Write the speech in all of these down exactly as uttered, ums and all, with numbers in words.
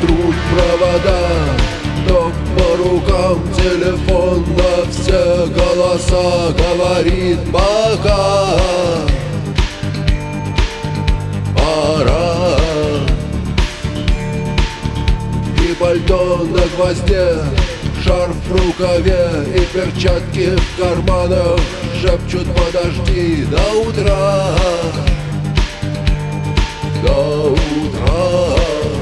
трут провода, то по рукам телефон на все голоса говорит: пока, пора. И пальто на гвозде, шарф в рукаве и перчатки в карманах шепчут: подожди до утра, до утра.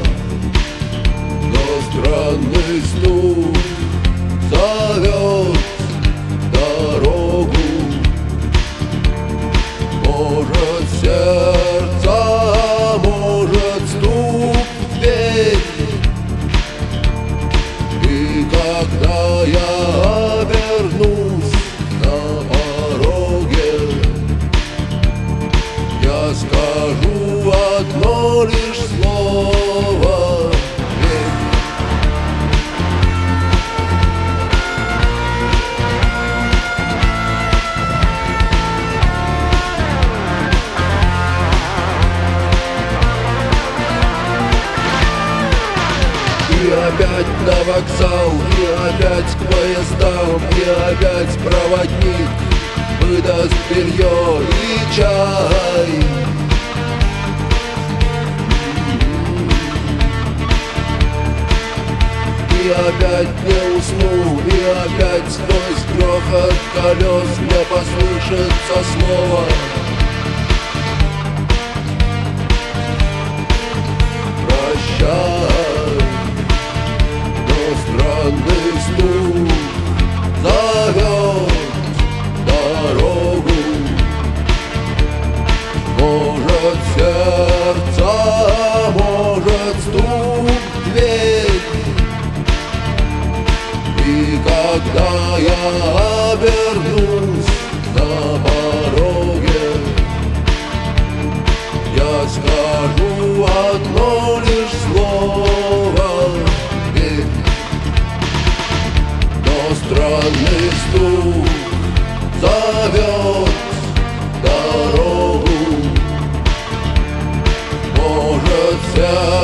Но странный стук зовет дорогу. Может, сердце, может, стук в дверь. И когда я обернусь на пороге, я скажу одно лишь слово: верь. И опять на вокзал, и опять к поездам, и опять проводник выдаст белье и чай. И опять не усну, и опять сквозь грохот колес мне послышится слово: прощай. Странный стук зовет дорогу. Может, сердце, может, стук в дверь. И когда я обернусь на пороге, я скажу одно лишь слово: верь. Странный стук зовет дорогу. Может, вся